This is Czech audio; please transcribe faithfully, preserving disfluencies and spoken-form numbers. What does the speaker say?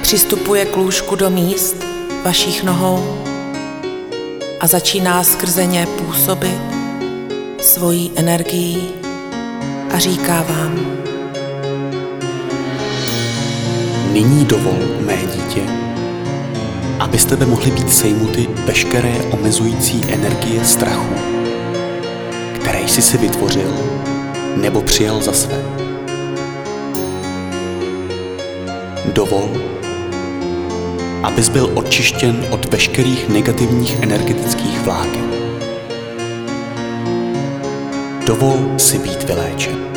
přistupuje k lůžku do míst vašich nohou a začíná skrze ně působit svojí energií a říká vám: Nyní dovol, mé dítě, aby z tebe mohly být sejmuty veškeré omezující energie strachu, které jsi si vytvořil nebo přijal za své. Dovol, abys byl očištěn od veškerých negativních energetických vláken. Dovol si být vyléčen.